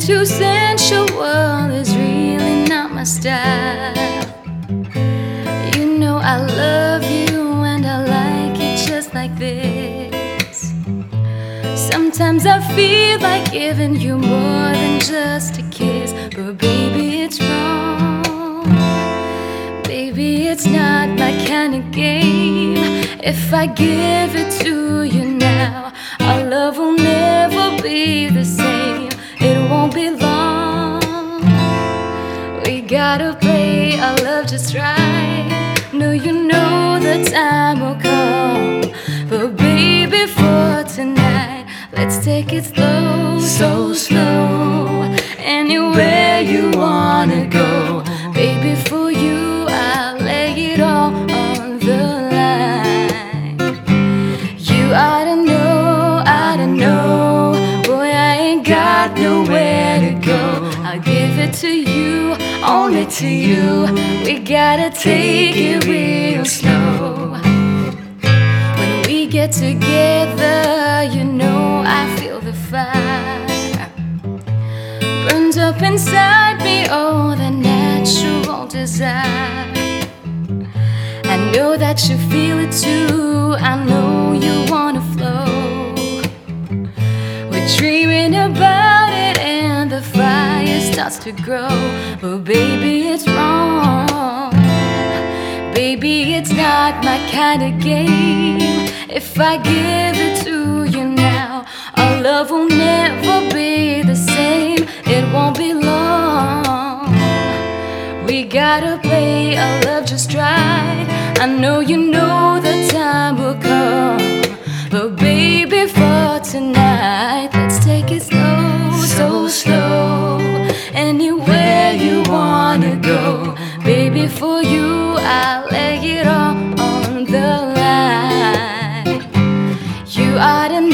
too sensual is really not my style. You know I love you and I like it just like this. Sometimes I feel like giving you more than just a kiss, but baby, it's wrong. Baby, it's not my kind of game. If I give it to you now, our love will never be the same. It won't be long. We gotta play our love just right. No, you know the time will come, but baby, for tonight, let's take it slow, so slow. Anywhere you wanna go, baby, for you I'll lay it all on the line. You ought to know, boy, I ain't got nowhere to go. I'll give it to you, only to you. We gotta take it real slow. When we get together, you know I feel the fire burns up inside me, oh, the natural desire. I know that you feel it too, I know you wanna flow. We're dreaming about it and the fire starts to grow, but baby, it's wrong. Baby, it's not my kind of game. If I give it to you now, our love will never be the same. It won't be long. We gotta play our love just right. I know you know the time will come, but baby, for tonight, let's take it slow, so slow. Anywhere you wanna go, baby, for you I'll lay it all on the line. You ought to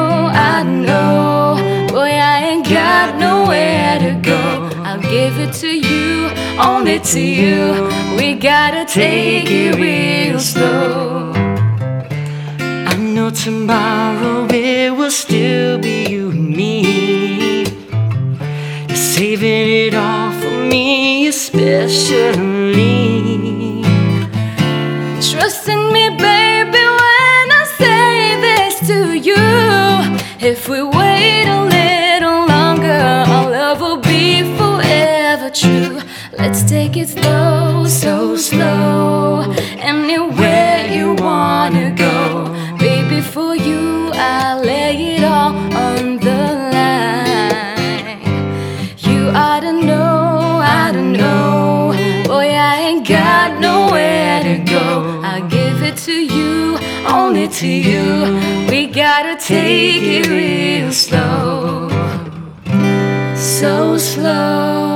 know, boy, I ain't got nowhere to go. I'll give it to you, only to you. We gotta take it real slow. I know tomorrow it will still be you and me. You're saving it all for me, especially. Trust in me, baby, when I say this to you. If we wait a little longer, our love will be forever true. Let's take it slow, so slow. Anywhere you wanna go, baby, for you I'll lay it all on the line. You ought to know, boy, I ain't got nowhere to go. I'll give it to you, only to you. We gotta take it real slow, so slow.